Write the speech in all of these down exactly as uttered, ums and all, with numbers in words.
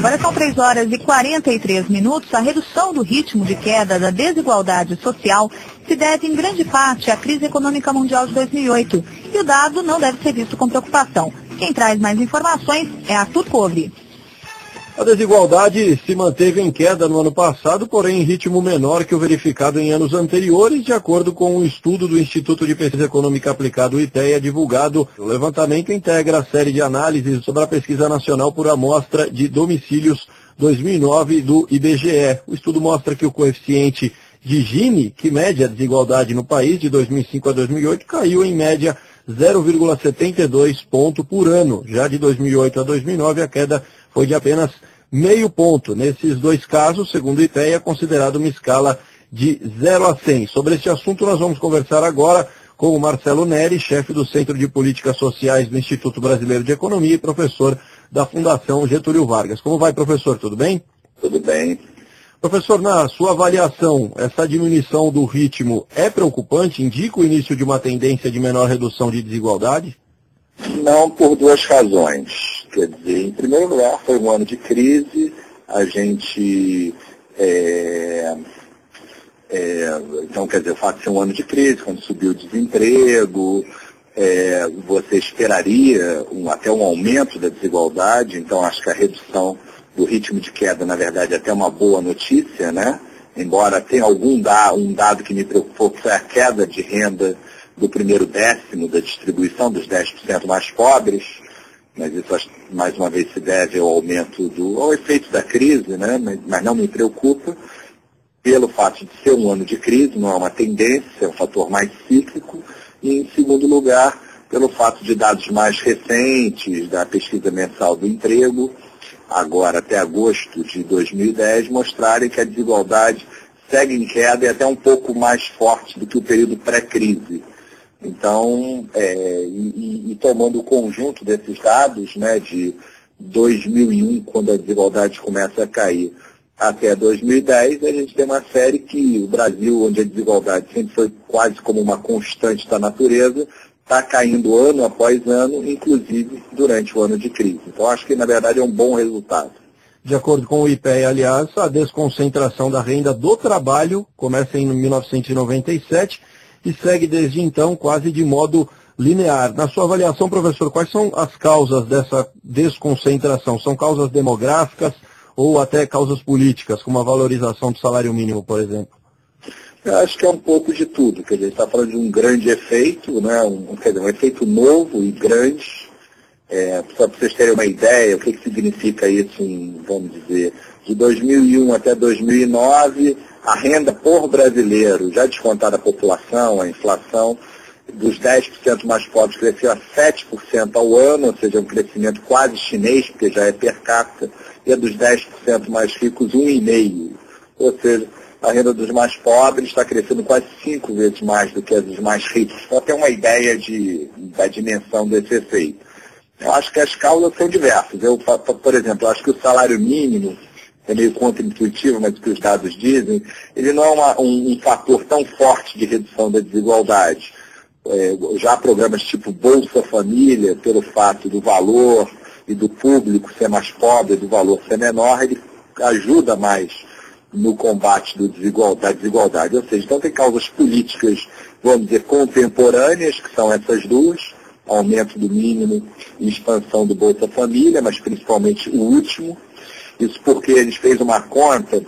Agora são três horas e quarenta e três minutos. A redução do ritmo de queda da desigualdade social se deve em grande parte à crise econômica mundial de dois mil e oito. E o dado não deve ser visto com preocupação. Quem traz mais informações é Arthur Cobre. A desigualdade se manteve em queda no ano passado, porém em ritmo menor que o verificado em anos anteriores, de acordo com um estudo do Instituto de Pesquisa Econômica Aplicada, o IPEA, divulgado. O levantamento integra a série de análises sobre a Pesquisa Nacional por Amostra de Domicílios dois mil e nove do I B G E. O estudo mostra que o coeficiente de Gini, que mede a desigualdade no país de dois mil e cinco a dois mil e oito, caiu em média zero vírgula setenta e dois ponto por ano. Já de dois mil e oito a dois mil e nove, a queda foi de apenas meio ponto. Nesses dois casos, segundo o IPEA, é considerado uma escala de zero a cem. Sobre este assunto, nós vamos conversar agora com o Marcelo Neri, chefe do Centro de Políticas Sociais do Instituto Brasileiro de Economia e professor da Fundação Getúlio Vargas. Como vai, professor? Tudo bem? Tudo bem. Professor, na sua avaliação, essa diminuição do ritmo é preocupante? Indica o início de uma tendência de menor redução de desigualdade? Não, por duas razões. Quer dizer, em primeiro lugar, foi um ano de crise, a gente, é, é, então, quer dizer, o fato de ser um ano de crise, quando subiu o desemprego, é, você esperaria um, até um aumento da desigualdade, então acho que a redução do ritmo de queda, na verdade, é até uma boa notícia, né? Embora tenha algum da, um dado que me preocupou, que foi a queda de renda do primeiro décimo da distribuição dos dez por cento mais pobres, mas isso mais uma vez se deve ao aumento do, ao efeito da crise, né? mas, mas não me preocupa pelo fato de ser um ano de crise, não é uma tendência, é um fator mais cíclico, e em segundo lugar, pelo fato de dados mais recentes da pesquisa mensal do emprego, agora até agosto de dois mil e dez, mostrarem que a desigualdade segue em queda e até um pouco mais forte do que o período pré-crise. Então, é, e, e tomando o conjunto desses dados, né, de dois mil e um, quando a desigualdade começa a cair, até dois mil e dez, a gente tem uma série que o Brasil, onde a desigualdade sempre foi quase como uma constante da natureza, está caindo ano após ano, inclusive durante o ano de crise. Então, acho que, na verdade, é um bom resultado. De acordo com o IPEA, aliás, a desconcentração da renda do trabalho começa em mil novecentos e noventa e sete e segue desde então quase de modo linear. Na sua avaliação, professor, quais são as causas dessa desconcentração? São causas demográficas ou até causas políticas, como a valorização do salário mínimo, por exemplo? Eu acho que é um pouco de tudo. Quer dizer, a gente está falando de um grande efeito, né? um, quer dizer, um efeito novo e grande. É, só para vocês terem uma ideia, o que, que significa isso, em, vamos dizer, de dois mil e um até dois mil e nove, a renda por brasileiro, já descontada a população, a inflação, dos dez por cento mais pobres cresceu a sete por cento ao ano, ou seja, um crescimento quase chinês, porque já é per capita, e a dos dez por cento mais ricos, um vírgula cinco por cento. Ou seja, a renda dos mais pobres está crescendo quase cinco vezes mais do que a dos mais ricos. Só ter uma ideia de, da dimensão desse efeito. Eu acho que as causas são diversas. Eu, por exemplo, eu acho que o salário mínimo, é meio contra-intuitivo, mas o que os dados dizem, ele não é uma, um, um fator tão forte de redução da desigualdade. É, já programas tipo Bolsa Família, pelo fato do valor e do público ser mais pobre, do valor ser menor, ele ajuda mais no combate do desigual, da desigualdade. Ou seja, então tem causas políticas, vamos dizer, contemporâneas, que são essas duas, aumento do mínimo e expansão do Bolsa Família, mas principalmente o último. Isso porque eles fez uma conta,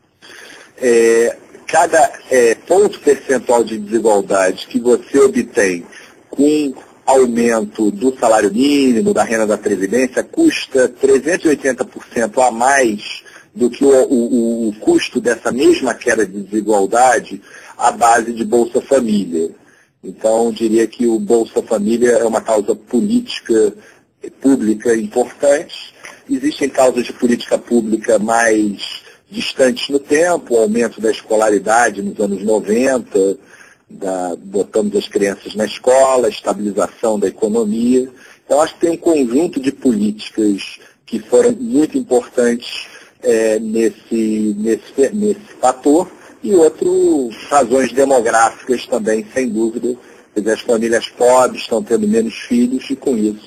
é, cada é, ponto percentual de desigualdade que você obtém com aumento do salário mínimo, da renda da Previdência, custa trezentos e oitenta por cento a mais do que o, o, o custo dessa mesma queda de desigualdade à base de Bolsa Família. Então, eu diria que o Bolsa Família é uma causa política pública importante. Existem causas de política pública mais distantes no tempo, o aumento da escolaridade nos anos noventa, da, botamos as crianças na escola, a estabilização da economia. Então, acho que tem um conjunto de políticas que foram muito importantes é, nesse, nesse, nesse fator, e outras razões demográficas também, sem dúvida. As famílias pobres estão tendo menos filhos e, com isso,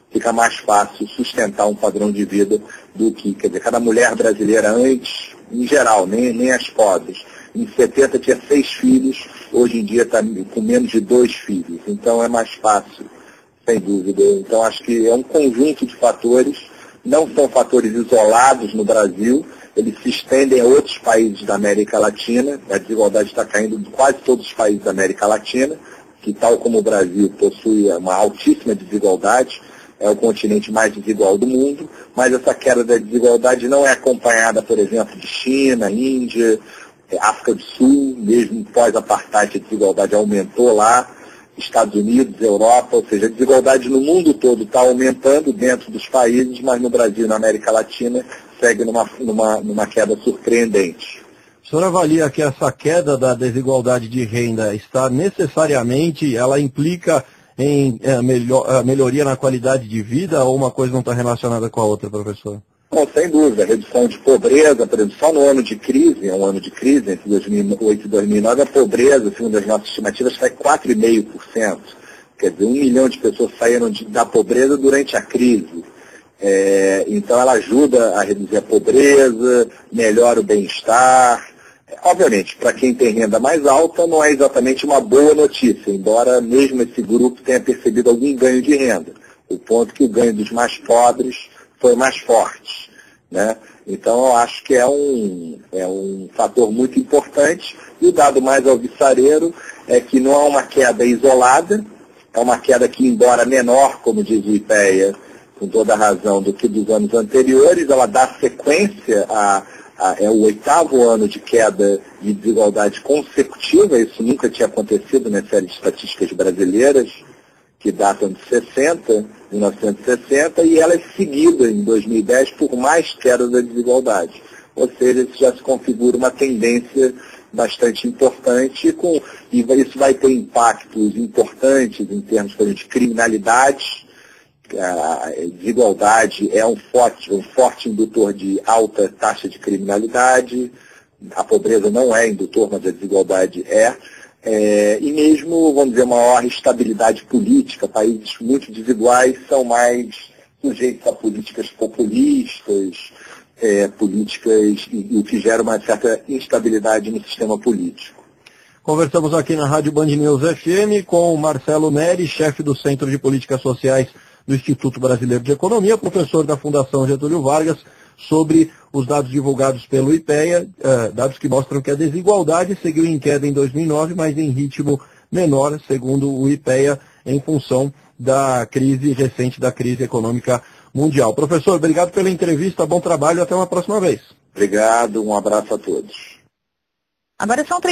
fica mais fácil sustentar um padrão de vida do que, quer dizer, cada mulher brasileira antes, em geral, nem, nem as pobres, em setenta tinha seis filhos, hoje em dia está com menos de dois filhos. Então é mais fácil, sem dúvida. Então acho que é um conjunto de fatores, não são fatores isolados no Brasil, eles se estendem a outros países da América Latina, a desigualdade está caindo em quase todos os países da América Latina, que tal como o Brasil possui uma altíssima desigualdade, é o continente mais desigual do mundo, mas essa queda da desigualdade não é acompanhada, por exemplo, de China, Índia, África do Sul, mesmo pós-apartheid a desigualdade aumentou lá, Estados Unidos, Europa, ou seja, a desigualdade no mundo todo está aumentando dentro dos países, mas no Brasil e na América Latina segue numa, numa, numa queda surpreendente. O senhor avalia que essa queda da desigualdade de renda está necessariamente, ela implica em é, melhor, melhoria na qualidade de vida ou uma coisa não está relacionada com a outra, professor? Bom, sem dúvida, redução de pobreza, por exemplo, só no ano de crise, é um ano de crise, entre dois mil e oito e dois mil e nove, a pobreza, segundo as nossas estimativas, cai quatro vírgula cinco por cento. Quer dizer, um milhão de pessoas saíram de, da pobreza durante a crise. É, então ela ajuda a reduzir a pobreza, melhora o bem-estar. Obviamente, para quem tem renda mais alta, não é exatamente uma boa notícia, embora mesmo esse grupo tenha percebido algum ganho de renda. O ponto é que o ganho dos mais pobres foi mais forte, né? Então eu acho que é um, é um fator muito importante. E o dado mais alvissareiro é que não é uma queda isolada, é uma queda que, embora menor, como diz o IPEA, com toda a razão, do que dos anos anteriores, ela dá sequência a, a é o oitavo ano de queda de desigualdade consecutiva, isso nunca tinha acontecido nas séries estatísticas brasileiras, que datam de sessenta, mil novecentos e sessenta, e ela é seguida em dois mil e dez por mais queda da desigualdade. Ou seja, isso já se configura uma tendência bastante importante, com, e isso vai ter impactos importantes em termos, por exemplo, de criminalidade. A desigualdade é um forte, um forte indutor de alta taxa de criminalidade. A pobreza não é indutor, mas a desigualdade é. É, e mesmo, vamos dizer, maior estabilidade política. Países muito desiguais são mais sujeitos a políticas populistas, é, políticas, e, o que gera uma certa instabilidade no sistema político. Conversamos aqui na Rádio Band News F M com o Marcelo Neri, chefe do Centro de Políticas Sociais do Instituto Brasileiro de Economia, professor da Fundação Getúlio Vargas, sobre os dados divulgados pelo IPEA, eh, dados que mostram que a desigualdade seguiu em queda em dois mil e nove, mas em ritmo menor, segundo o IPEA, em função da crise recente, da crise econômica mundial. Professor, obrigado pela entrevista, bom trabalho, até uma próxima vez. Obrigado, um abraço a todos. Agora são